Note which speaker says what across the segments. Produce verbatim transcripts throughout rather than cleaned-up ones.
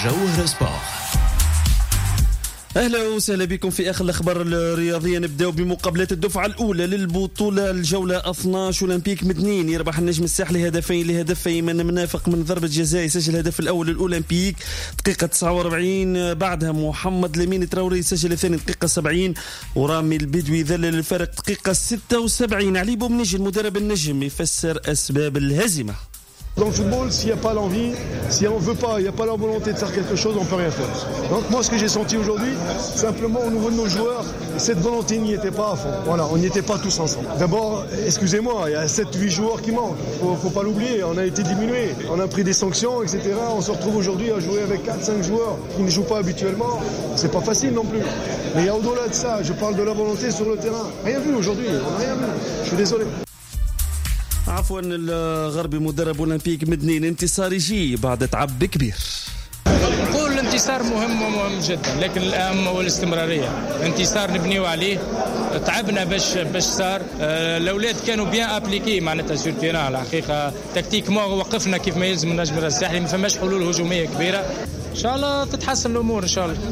Speaker 1: جوهر سبور. أهلا وسهلا بكم في آخر الأخبار الرياضية. نبدأ بمقابلات الدفعة الأولى للبطولة الجولة اثناش. أولمبيك مدنين يربح النجم الساحلي هدفين لهدف أيمن منافق من ضربة جزاء، يسجل الهدف الأول للأولمبيك دقيقة تسعة وأربعين. بعدها محمد لمين تراوري يسجل الثاني دقيقة سبعين، ورامي البدوي ذلل الفارق دقيقة ستة وسبعين. علي بومنيجي المدرب النجم يفسر أسباب الهزيمة.
Speaker 2: Dans le football, s'il n'y a pas l'envie, si on ne veut pas, il n'y a pas la volonté de faire quelque chose, on ne peut rien faire. Donc moi, ce que j'ai senti aujourd'hui, simplement au niveau de nos joueurs, cette volonté n'y était pas à fond. Voilà, on n'y était pas tous ensemble. D'abord, excusez-moi, il y a sept huit joueurs qui manquent. Il ne faut pas l'oublier, on a été diminué. On a pris des sanctions, et cetera. On se retrouve aujourd'hui à jouer avec quatre cinq joueurs qui ne jouent pas habituellement. C'est pas facile non plus. Mais il y a au-delà de ça, je parle de la volonté sur le terrain. Rien vu aujourd'hui, on n'a rien vu. Je suis désolé.
Speaker 1: عفوا الغربي مدرب أولمبيك مدنين، انتصار يجي بعد تعب كبير.
Speaker 3: نقول الانتصار مهم ومهم جدا، لكن الأهم هو الاستمرارية. انتصار نبنيو عليه، تعبنا باش باش صار. الأولاد كانوا بيان أبليكي معناتها سور تيران. الحقيقة تكتيك ما وقفنا كيف ما يلزم النجم الساحلي، ما فماش حلول هجومية كبيرة. إن شاء الله تتحسن الأمور إن شاء الله.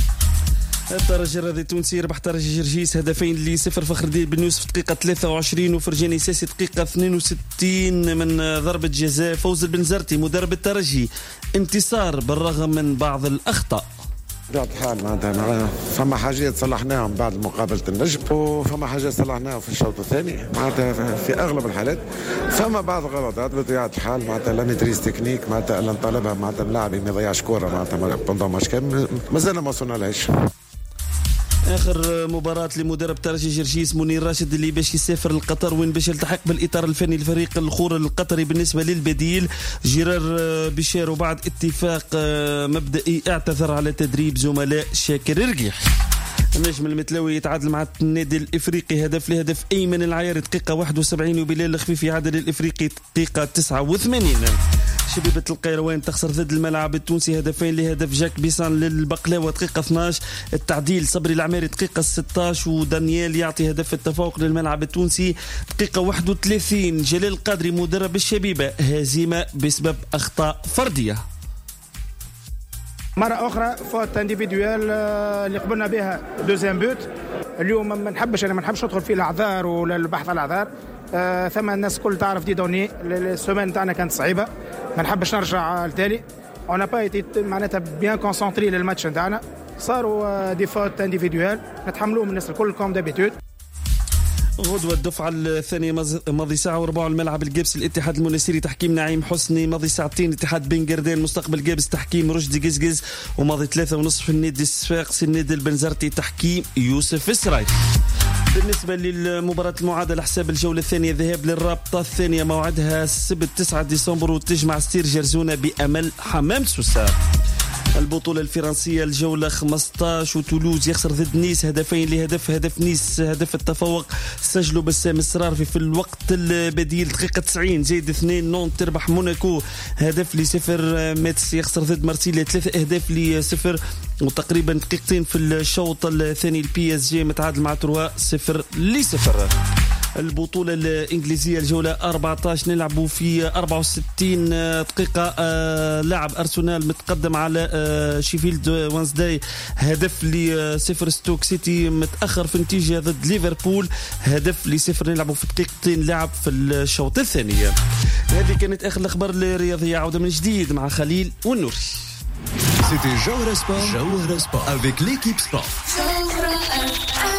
Speaker 1: الترجي الرياضي التونسي ربح ترجي جرجيس هدفين لصفر. فخر الدين بن يوسف دقيقة ثلاثة وعشرين وفرجاني ساسي دقيقة اثنين وستين من ضربة جزاء. فوز البنزرتي مدرب الترجي انتصار بالرغم من بعض الأخطاء.
Speaker 4: بطبيعة الحال معناتها فما حاجات صلحناهم بعد مقابلة النجم، وفما حاجات صلحناها في الشوط الثاني معناتها في أغلب الحالات. فما بعض الغلطات بطبيعة الحال معناتها لا ميتريز تكنيك معناتها اللي نطالبها معناتها اللاعب ما يضيعش كورة معناتها بندون ماتش كامل مازلنا ما وصلنا لهاش.
Speaker 1: آخر مباراة لمدرب ترجي جرجيس منير راشد اللي باش يسافر لقطر، وين باش يلتحق بالإطار الفني لفريق الخور القطري. بالنسبة للبديل جيرار بشار وبعد اتفاق مبدئي اعتذر على تدريب زملاء شاكر رقيح. النجم المتلوي يتعادل مع النادي الإفريقي هدف لهدف أيمن العيار دقيقة واحد وسبعين، وبلال الخفيفي يعادل الإفريقي دقيقة تسعة وثمانين. شبيبة القيروان تخسر ضد الملعب التونسي هدفين لهدف جاك بيسان للبقلاوة دقيقة اثناش. التعديل صبري العماري دقيقة ستة عشر، ودانيال يعطي هدف التفوق للملعب التونسي دقيقة واحد وثلاثين. جلال القادري مدرب الشبيبة هزيمة بسبب أخطاء فردية.
Speaker 5: مرة أخرى فوت انديفيدوال اللي قبلنا بها دوزيام بوت. اليوم ما نحبش أنا ما نحبش ندخل في الأعذار ولا البحث عن الأعذار. آه ثم الناس كل تعرف دي دوني السومان تاعنا كانت صعيبة، ما نحبش نرجع لتالي. أنا بايتي معناتها بيان كونسونتري للماتش نتاعنا، صاروا دي فوت انديفيدوال نتحملوهم الناس الكل كوم دابيتود.
Speaker 1: غدوة الدفعة الثانية ماضي ساعة وربع الملعب الجبس الاتحاد المنسيري تحكيم نعيم حسني. ماضي ساعتين اتحاد بن قردان مستقبل جبس تحكيم رشدي قزقز. وماضي ثلاثة ونصف النادي الصفاقسي النادي البنزرتي تحكيم يوسف السرايف. بالنسبة للمباراة المعادلة حساب الجولة الثانية ذهاب للرابطة الثانية موعدها السبت تسعة ديسمبر، وتجمع ستير جرزونة بأمل حمام سوسة. البطولة الفرنسية الجولة خمسة عشر وتولوز يخسر ضد نيس هدفين لهدف. هدف نيس هدف التفوق سجلوا بسام السرارفي في الوقت البديل دقيقة تسعين زائد اثنين. نون تربح موناكو هدف لصفر. ميتس يخسر ضد مارسيليا ثلاثة أهداف لصفر، وتقريبا دقيقتين في الشوط الثاني البي اس جي متعادل مع تروا صفر لصفر. البطولة الإنجليزية الجولة أربعة عشر نلعبوا في أربعة وستين دقيقة. لاعب أرسنال متقدم على شيفيلد وانسداي هدف لصفر. ستوك سيتي متأخر في نتيجة ضد ليفربول هدف لصفر. نلعبوا في دقيقتين لعب في الشوط الثاني. هذه كانت آخر الأخبار الرياضية. عودة من جديد مع خليل والنوري. C'était Jawhara Sport, Jawhara Sport avec l'équipe sport.